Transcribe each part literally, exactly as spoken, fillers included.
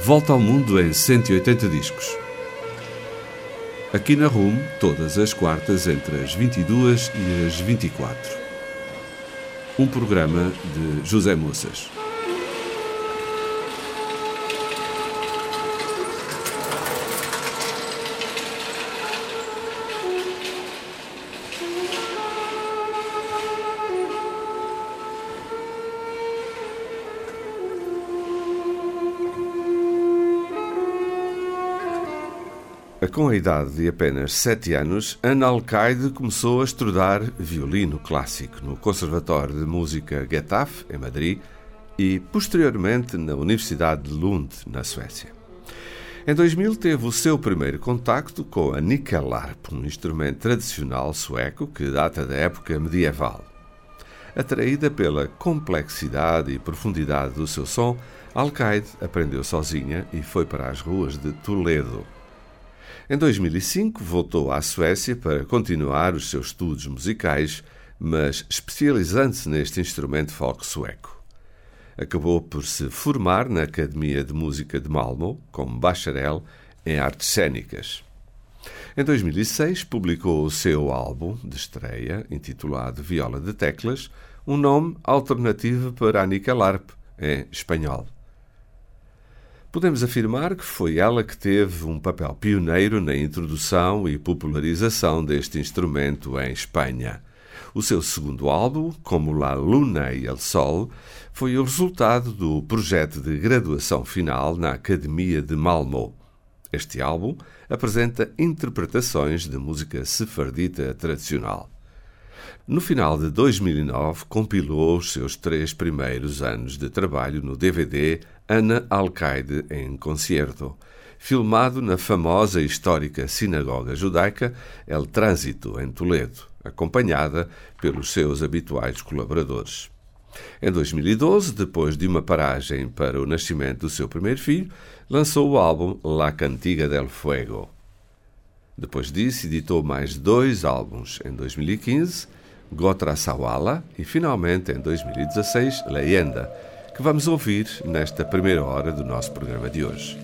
Volta ao Mundo em cento e oitenta discos. Aqui na R U M, todas as quartas entre as vinte e duas e as vinte e quatro. Um programa de José Moças. Com a idade de apenas sete anos, Ana Alcaide começou a estudar violino clássico no Conservatório de Música Getafe, em Madrid, e, posteriormente, na Universidade de Lund, na Suécia. Em dois mil, teve o seu primeiro contacto com a nyckelharp, um instrumento tradicional sueco que data da época medieval. Atraída pela complexidade e profundidade do seu som, Alcaide aprendeu sozinha e foi para as ruas de Toledo. Em dois mil e cinco, voltou à Suécia para continuar os seus estudos musicais, mas especializando-se neste instrumento folk sueco. Acabou por se formar na Academia de Música de Malmö, como bacharel em artes cênicas. Em dois mil e seis, publicou o seu álbum de estreia, intitulado Viola de Teclas, um nome alternativo para a nyckelharp, em espanhol. Podemos afirmar que foi ela que teve um papel pioneiro na introdução e popularização deste instrumento em Espanha. O seu segundo álbum, Como la Luna y el Sol, foi o resultado do projeto de graduação final na Academia de Malmö. Este álbum apresenta interpretações de música sefardita tradicional. No final de dois mil e nove, compilou os seus três primeiros anos de trabalho no D V D Ana Alcaide em Concerto, filmado na famosa e histórica sinagoga judaica El Tránsito, em Toledo, acompanhada pelos seus habituais colaboradores. Em dois mil e doze, depois de uma paragem para o nascimento do seu primeiro filho, lançou o álbum La Cantiga del Fuego. Depois disso, editou mais dois álbuns em dois mil e quinze, Gotra Sawala, e finalmente em dois mil e dezasseis, Leyenda, que vamos ouvir nesta primeira hora do nosso programa de hoje.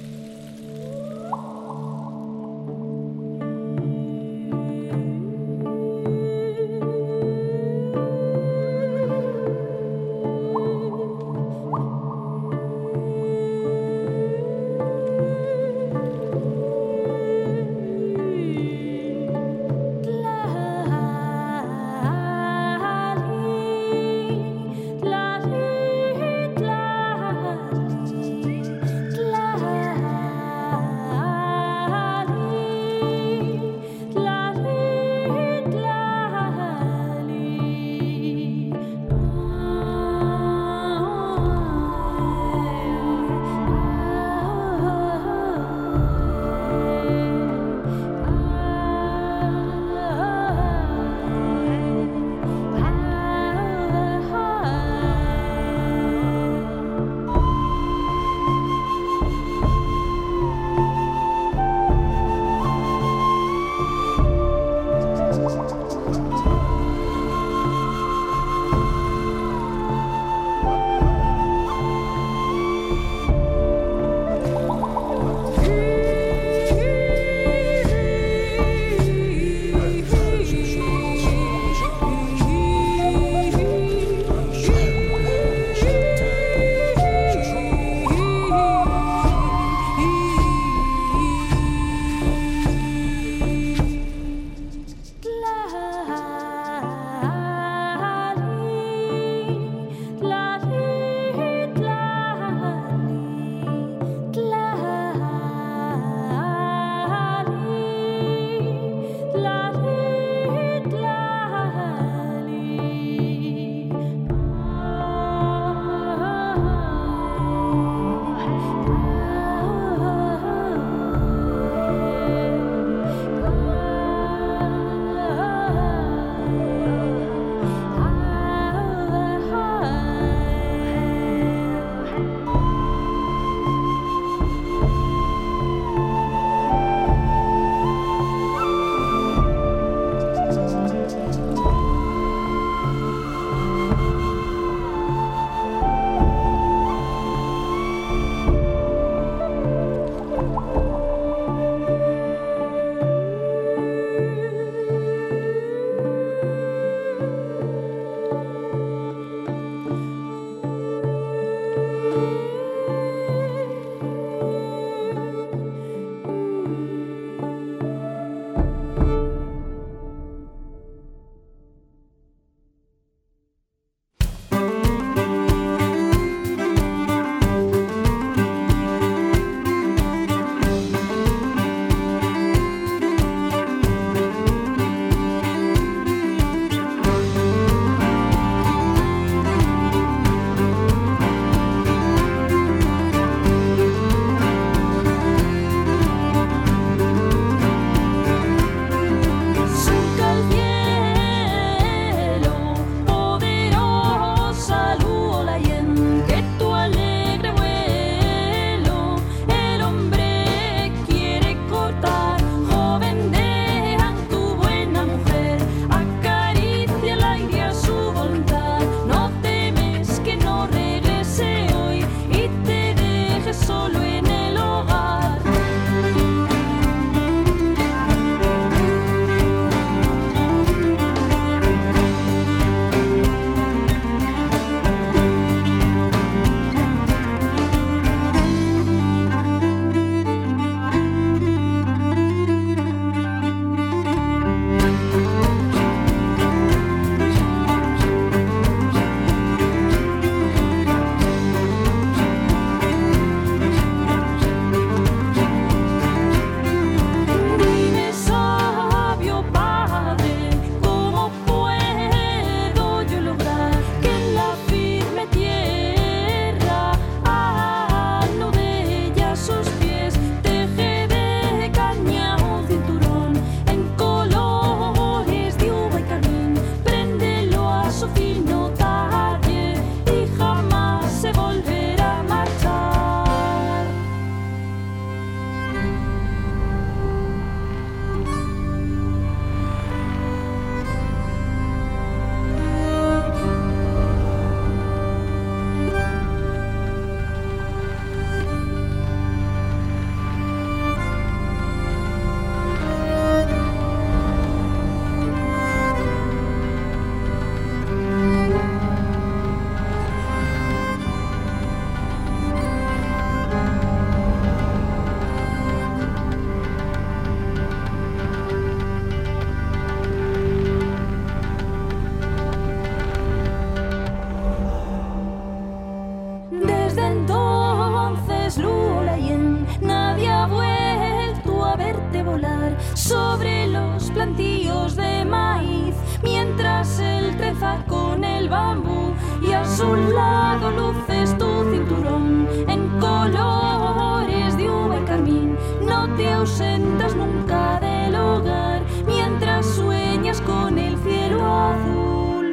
La sobre los plantíos de maíz, mientras él treza con el bambú y a su lado luces tu cinturón en colores de uva y carmín. No te ausentas nunca del hogar mientras sueñas con el cielo azul.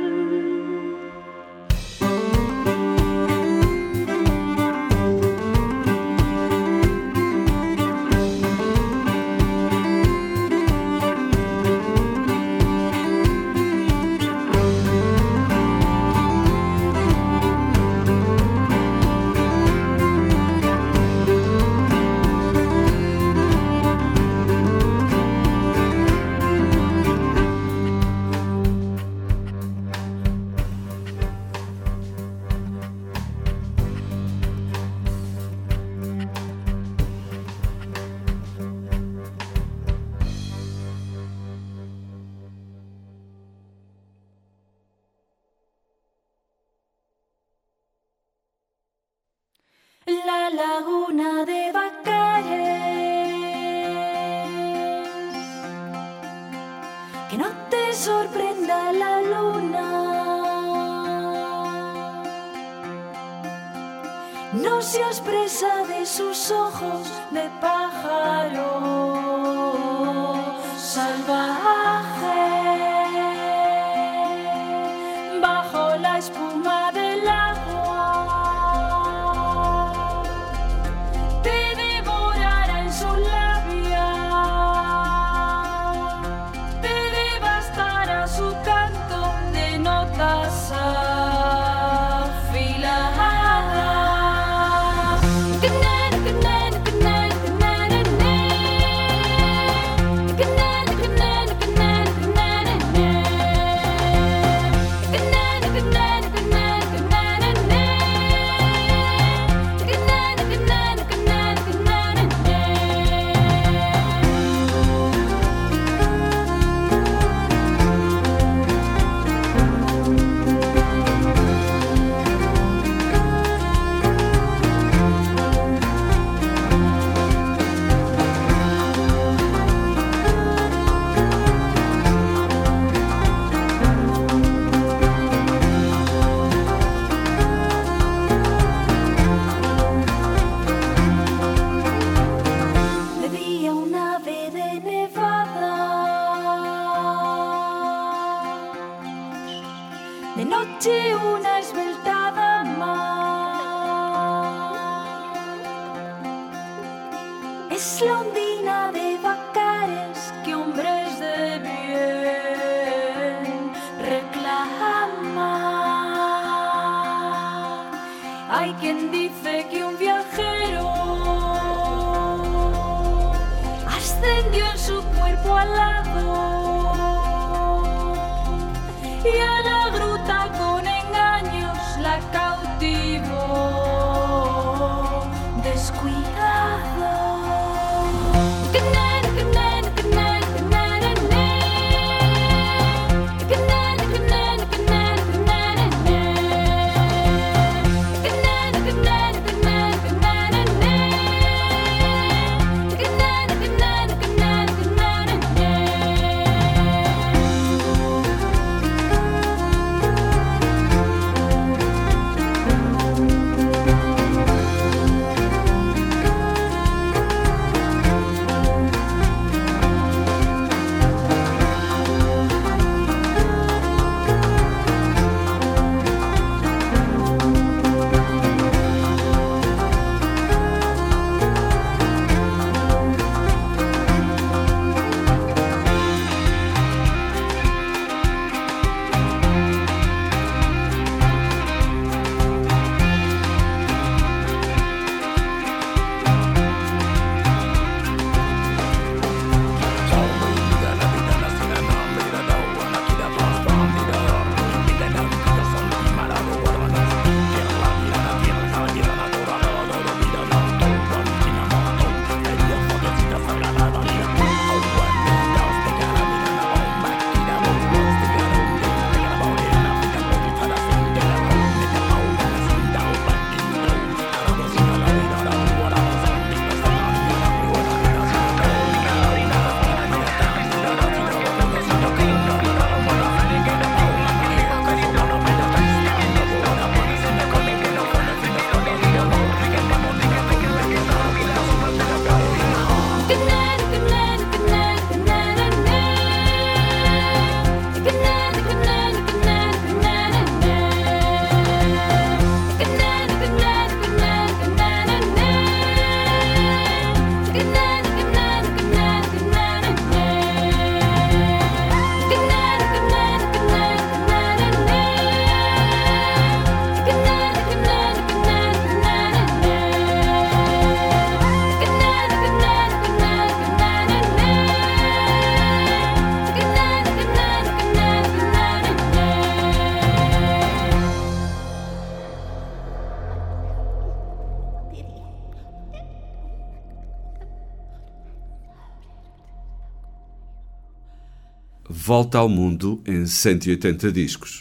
La laguna de Bacares, que no te sorprenda la luna, no seas presa de sus ojos de pájaro salvaje, bajo la espuma del agua. Es la ondina de Bacares que hombres de bien reclama. Hay quien dice que un viajero ascendió en su cuerpo alado y a la gruta con engaños la cautivó descuidado. volta ao mundo em cento e oitenta discos.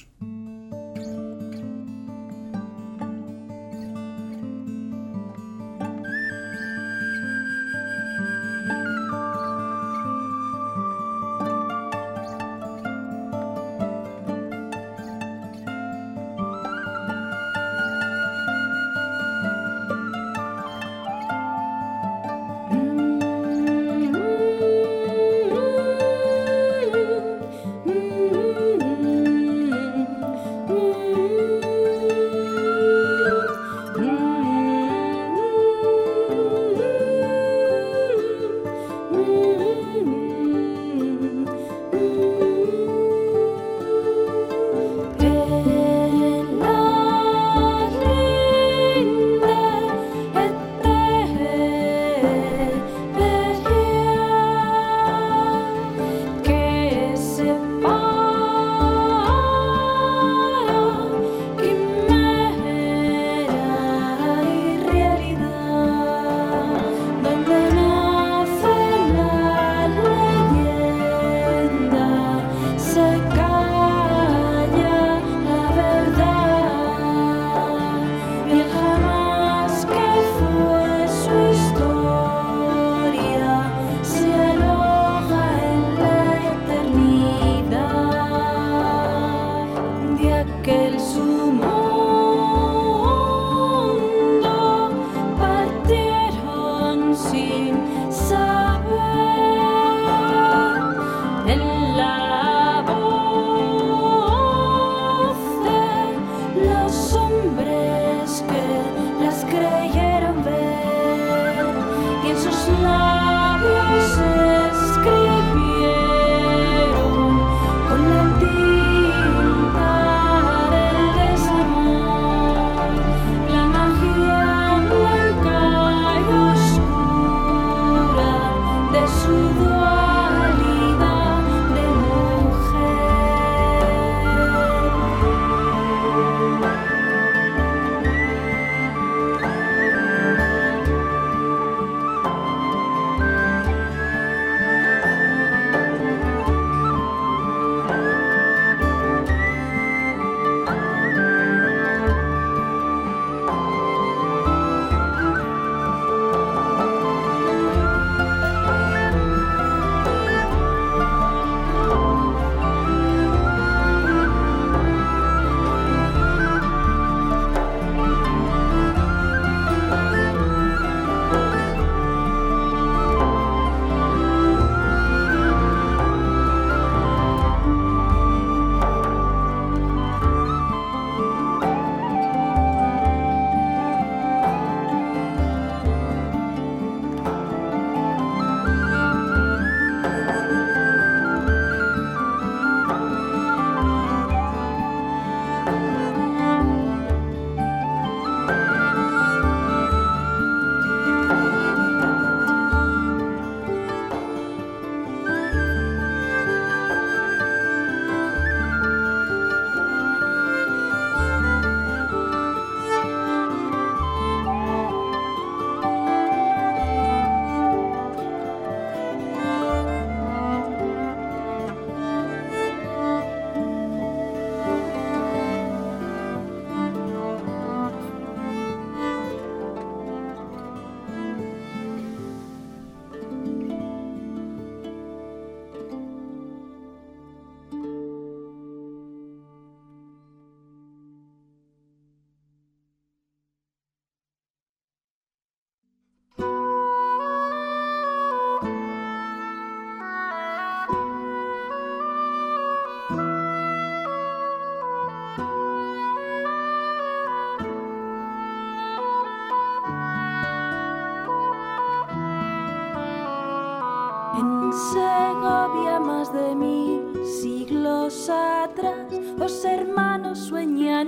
Segovia, más de mil siglos atrás, los hermanos sueñan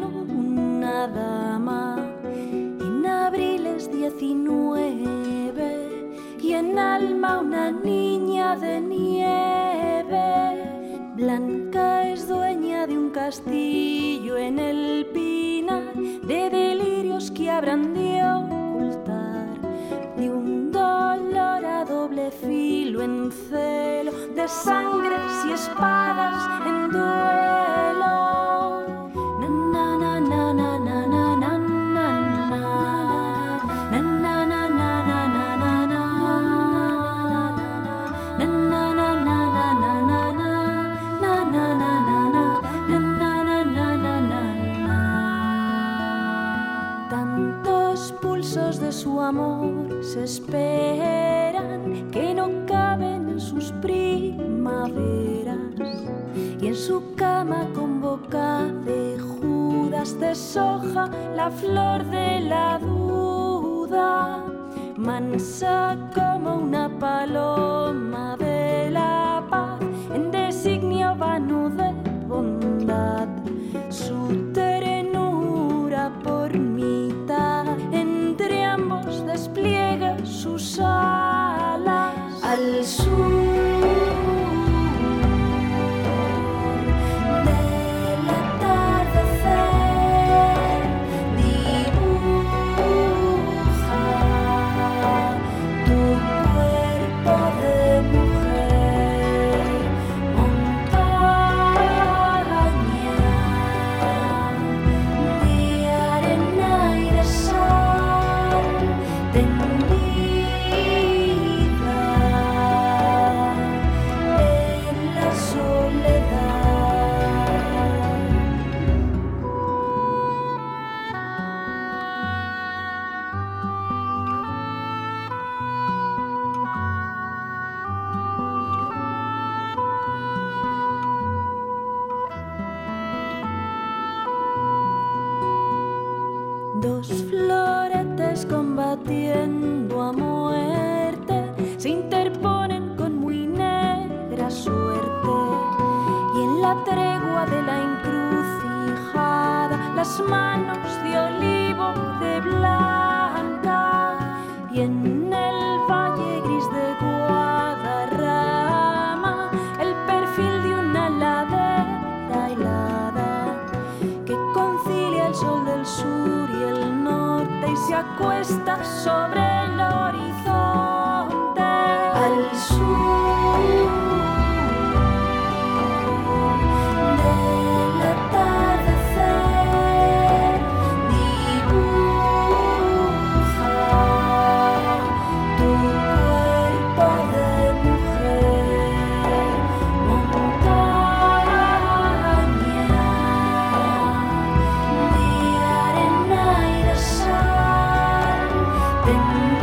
una dama. En abril es diecinueve y en alma una niña de nieve. Blanca es dueña de un castillo en el Pinar, de delirios que habrán de ocultar, de un dolor a doble filo en celo, de de sangres y espadas en duelo. Su amor se esperan que no caben en sus primaveras, y en su cama con boca de Judas deshoja la flor de la duda, mansa como una paloma de la paz en designio vano de bondad. Su ternura por mitad entre ambos despliega sus alas al sur del atardecer. Dibuja tu cuerpo de mujer, montaña de arena y de sal, tendida en la soledad. Dos floretes combatiendo a muerte se interponen con muy negra suerte, y en la tregua de la encrucijada las manos de olivo de blanca, y en el valle gris de Guadarrama el perfil de una ladera helada que concilia el sol del sur y el norte y se acuesta sobre el horizonte al sur del atardecer. Dibuja tu cuerpo de mujer, montaña de arena y de sal, tendida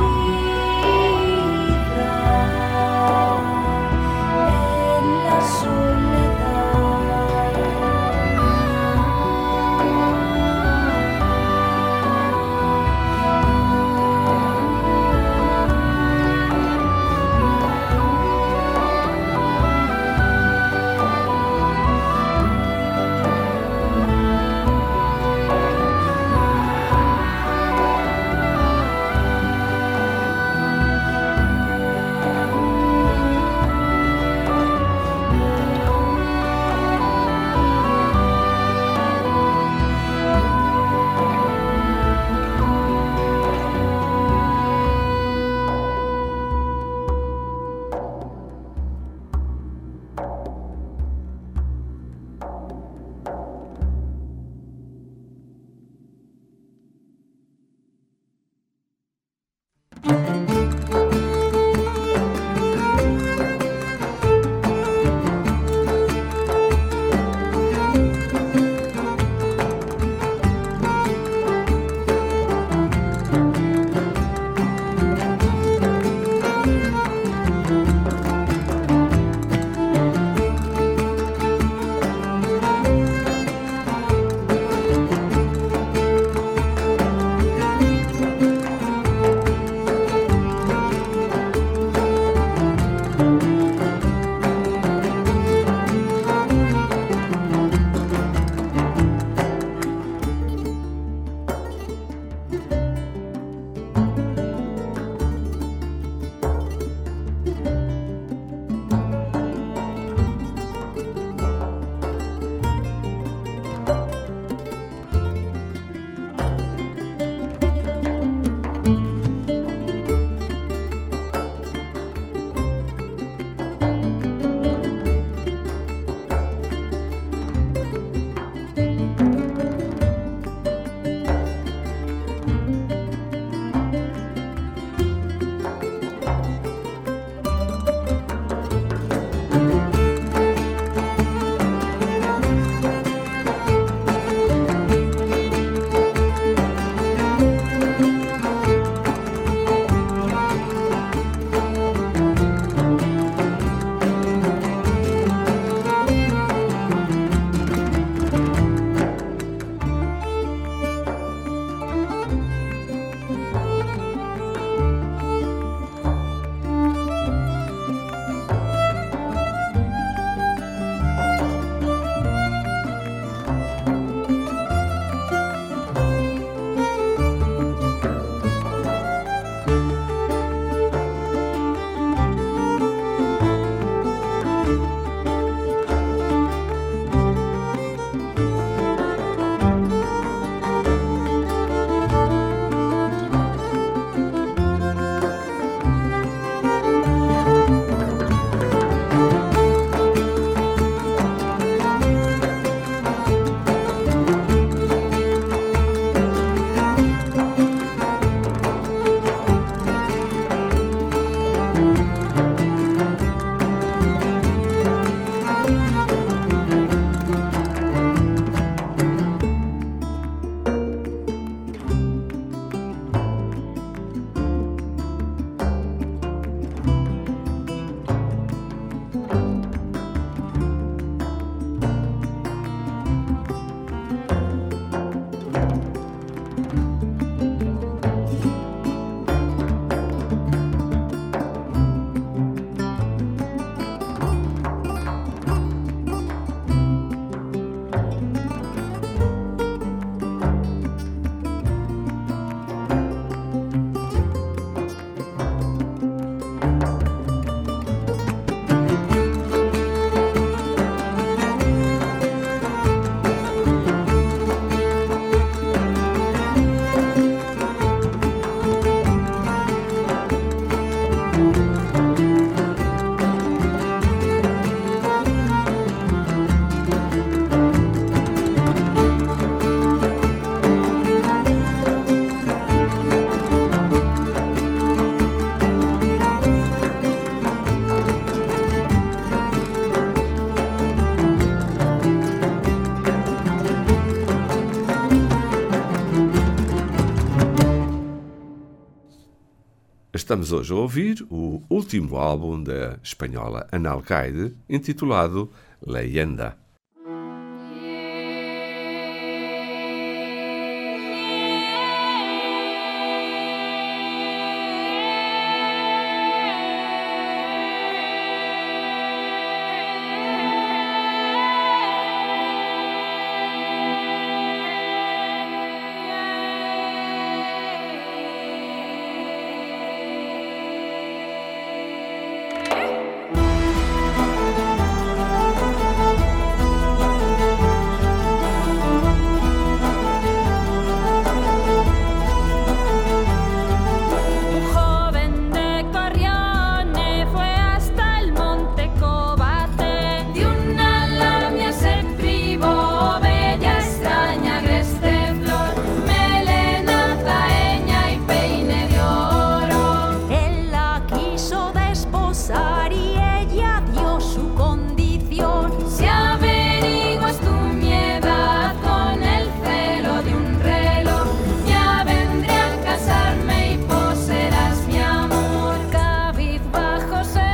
estamos hoje a ouvir o último álbum da espanhola Analcaide, intitulado Leyenda.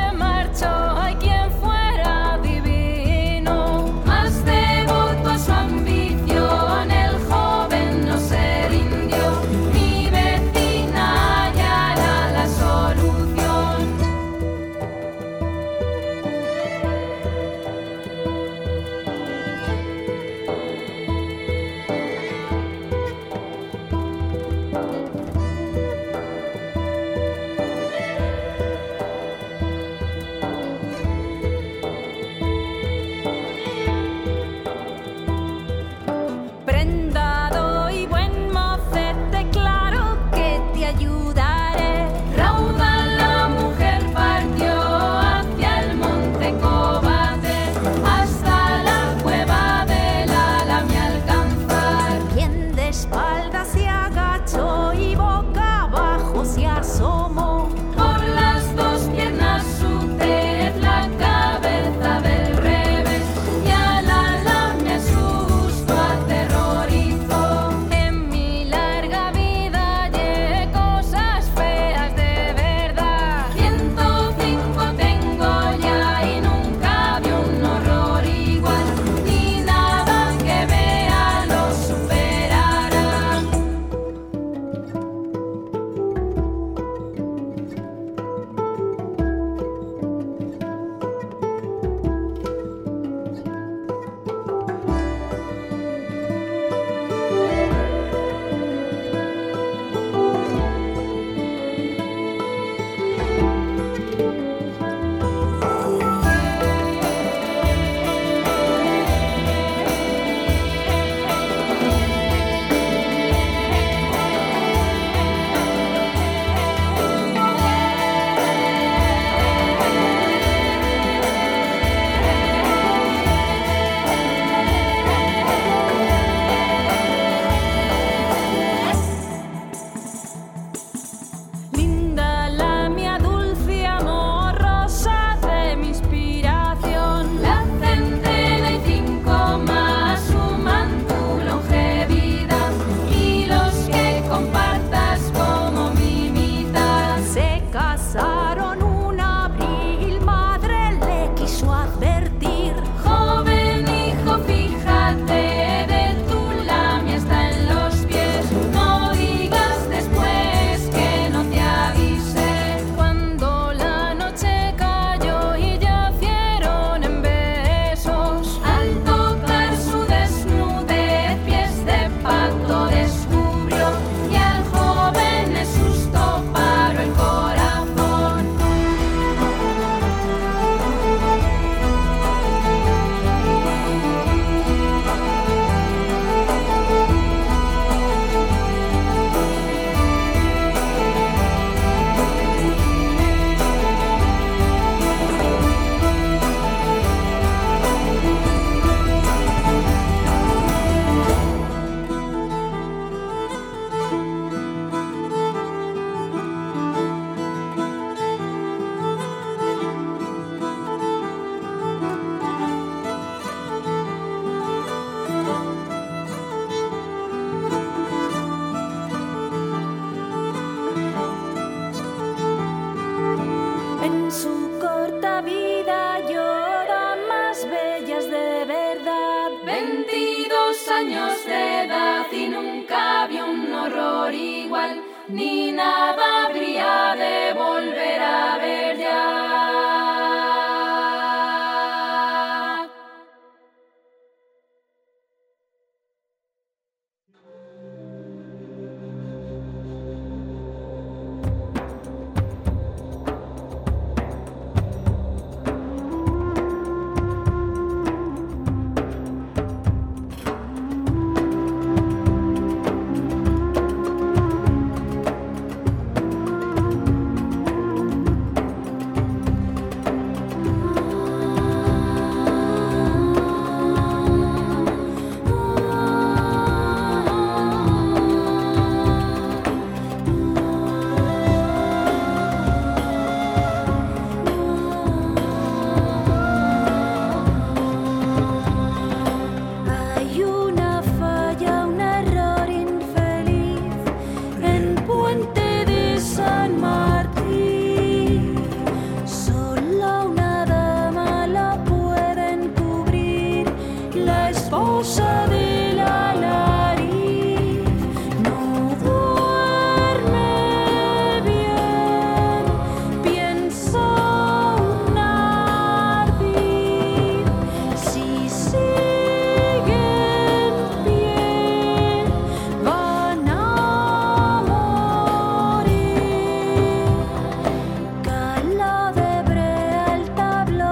Su años de edad y nunca vi un horror igual, ni nada habría de volver a ver ya.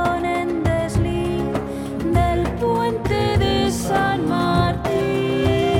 Puente de San Martín.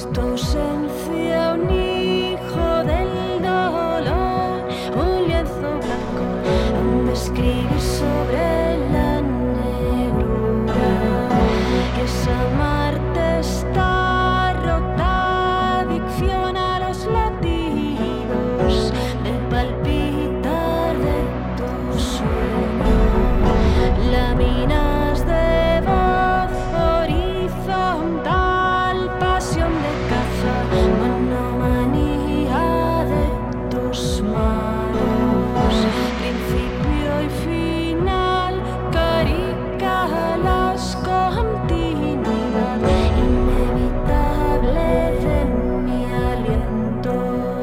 tu ausencia un hijo del dolor, un lienzo blanco donde escribir sobre la negrura. Que es amarte está rota, adicción a los latidos del palpitar de tu sueño. Láminas de voz horizontal, pasión de caza, monomanía de tus manos. Principio y final, carica las continuidad inevitable de mi aliento.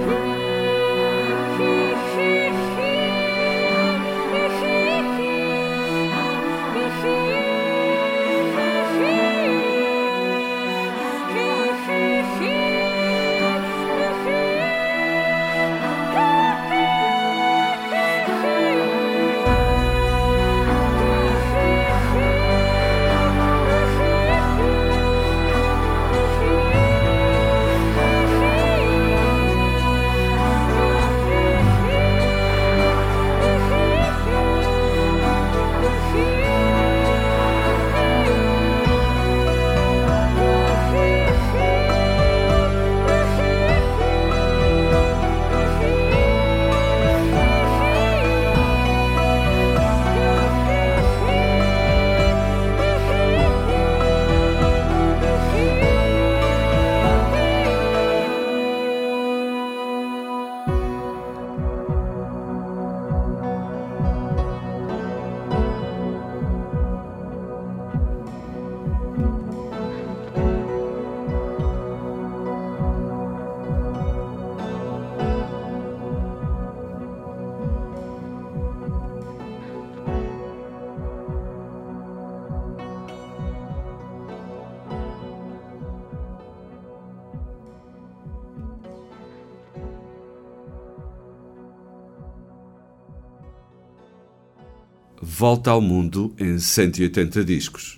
Volta ao mundo em cento e oitenta discos.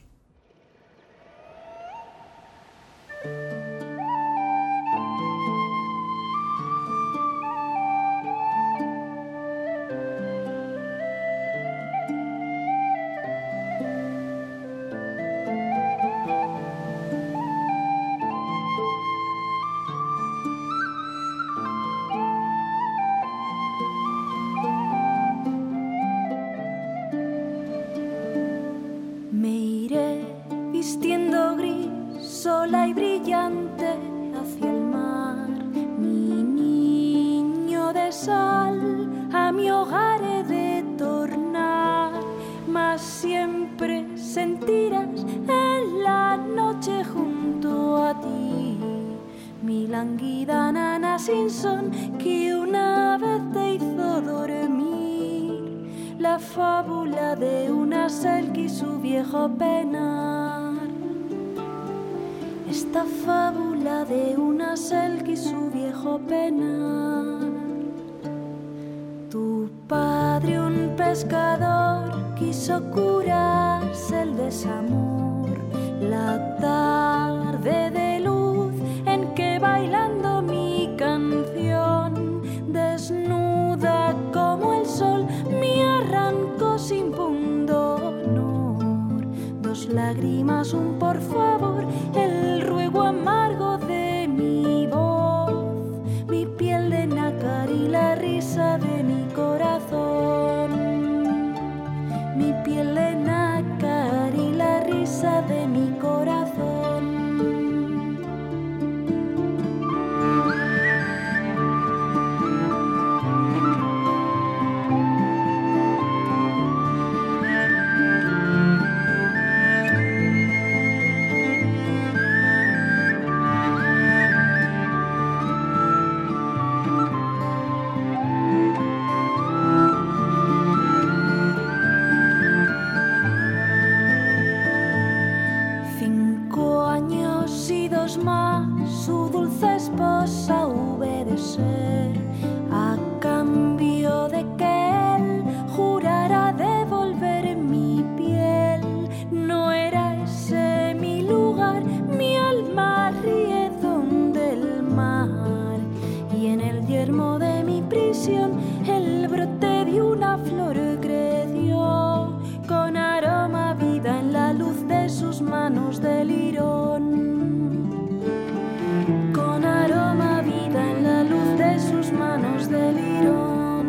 Sola y brillante hacia el mar, mi niño de sal, a mi hogar he de tornar, mas siempre sentirás en la noche junto a ti mi languida nana sin son que una vez te hizo dormir, la fábula de una selva y su viejo penar. Esta fábula de una selva y su viejo penar. Tu padre, un pescador, quiso curarse el desamor. La tarde de luz en que bailando mi canción, desnuda como el sol, me arrancó sin pundonor. Dos lágrimas, un por favor, el ruego amargo de mi voz, mi piel de nácar y la risa de mi corazón. Mi piel de nácar y la risa de mi corazón. ilusión, el brote de una flor creció, con aroma a vida en la luz de sus manos de lirón. Con aroma a vida en la luz de sus manos de lirón.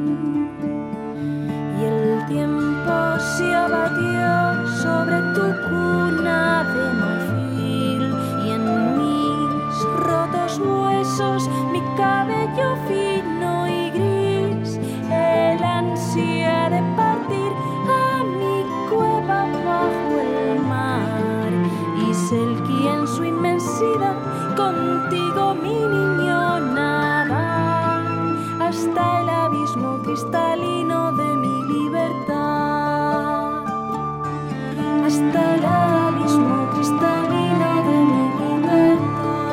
Y el tiempo se abatió sobre tu cuna de marfil, y en mis rotos huesos mi cabello fino y gris, el ansia de partir a mi cueva bajo el mar, y Selki en su inmensidad contigo mi niño nada hasta el abismo cristalino de mi libertad, hasta el abismo cristalino de mi libertad.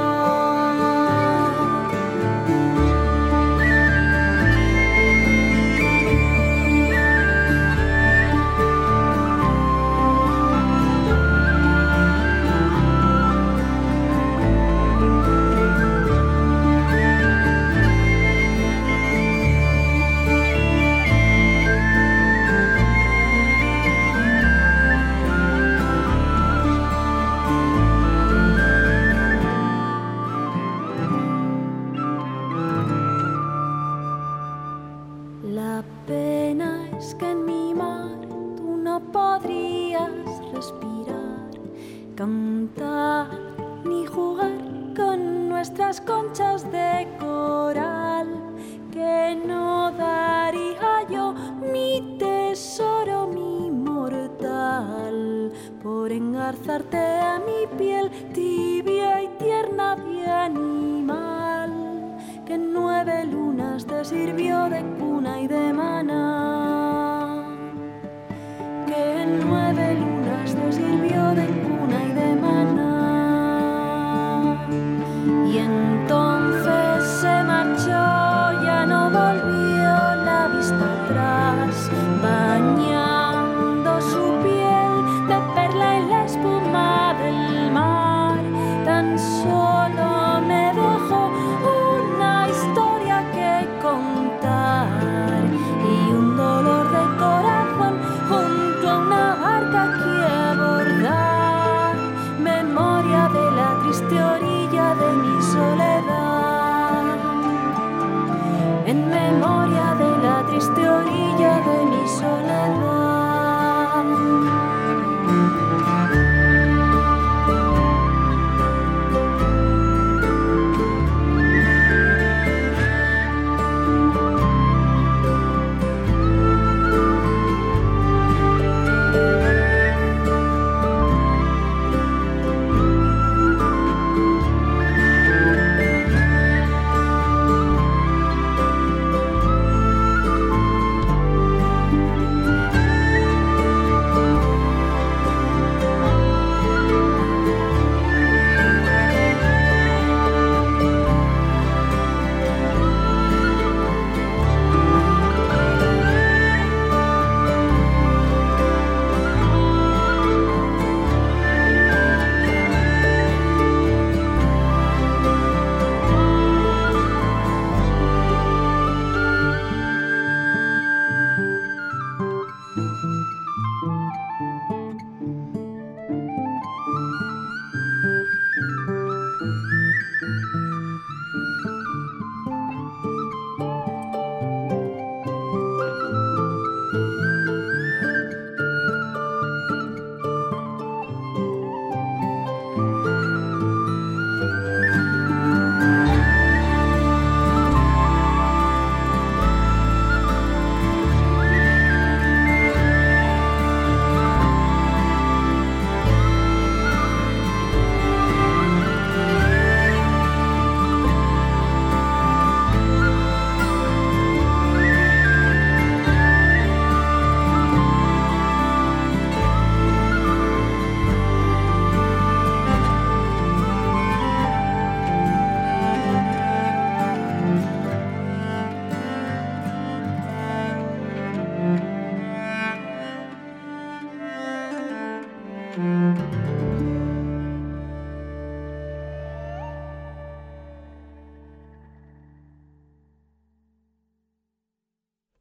La pena es que en mi mar tú no podrías respirar, cantar ni jugar con nuestras conchas de coral, que no daría yo mi tesoro, mi mortal, por engarzarte a mi piel tibia y tierna de animal, que en nueve lunas te sirvió de cuna y de maná, que en nueve lunas te sirvió de cuna y de maná. Y entonces se marchó, ya no volvió la vista atrás, bañando su piel de perla en la espuma del mar, tan solo me dejó una historia que contar y un dolor de corazón junto a una barca que abordar, memoria de la triste orilla de mi soledad, en memoria de la triste orilla de mi soledad.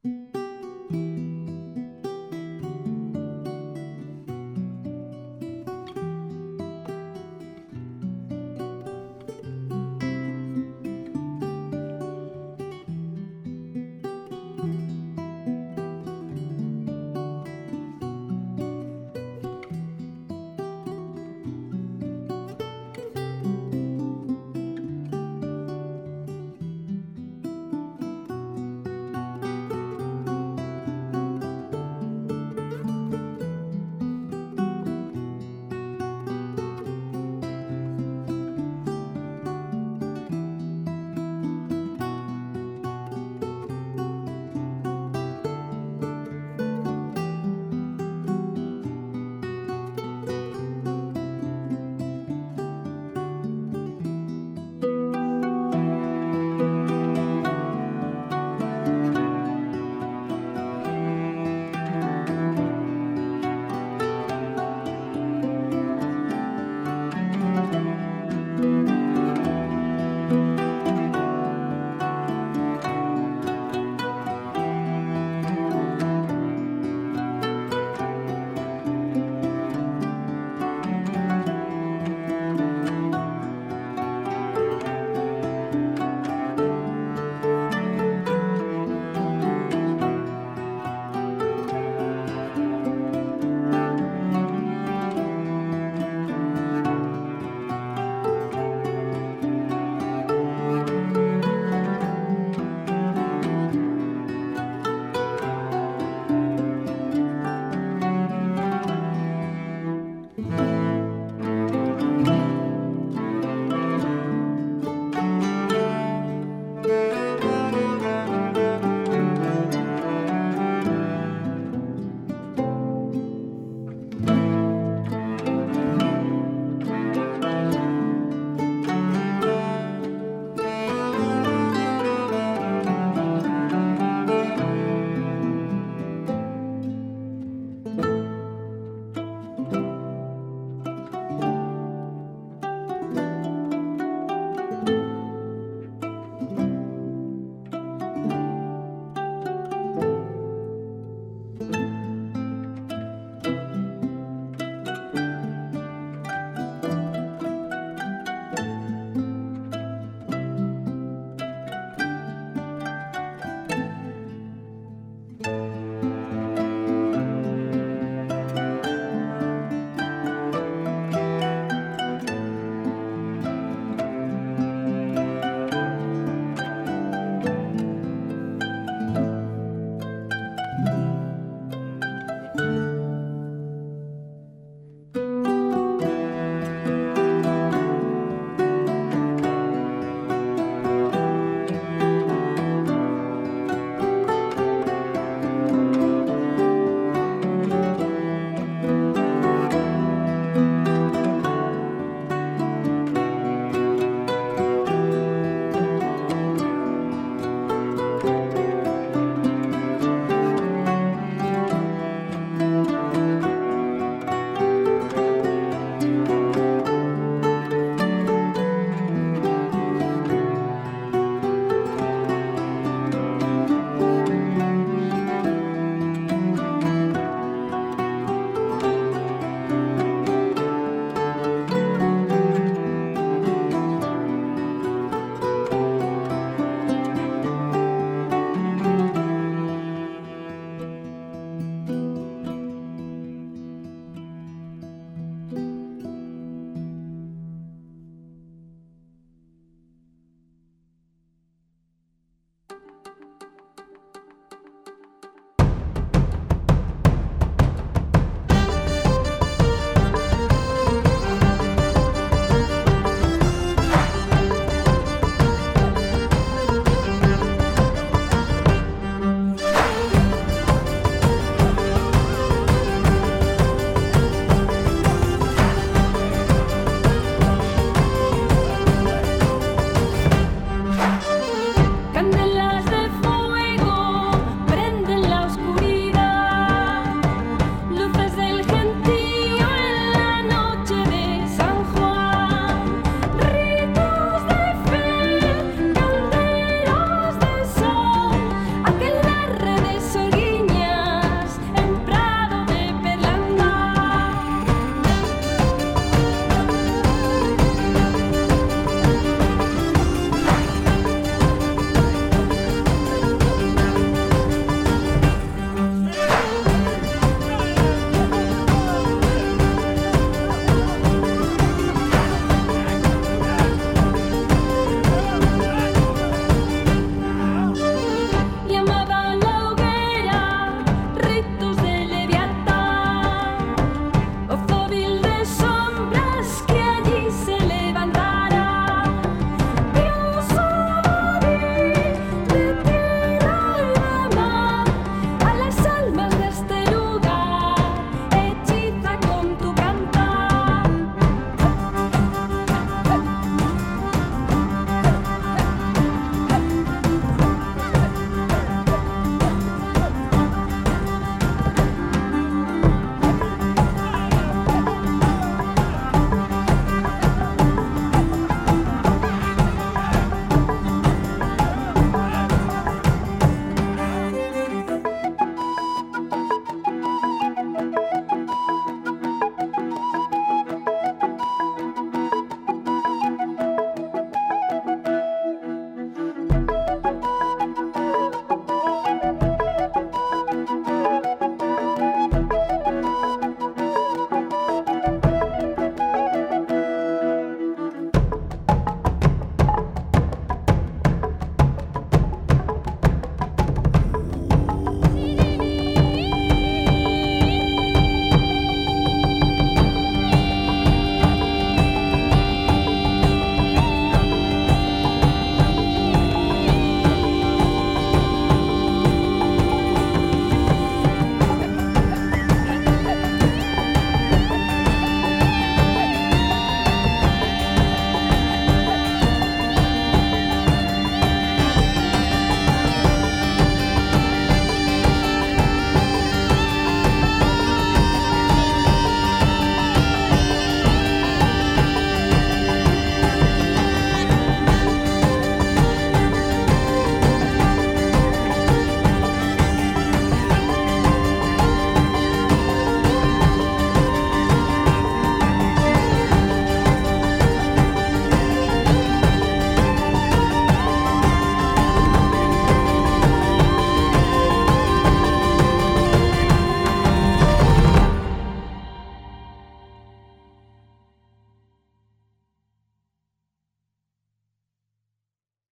Thank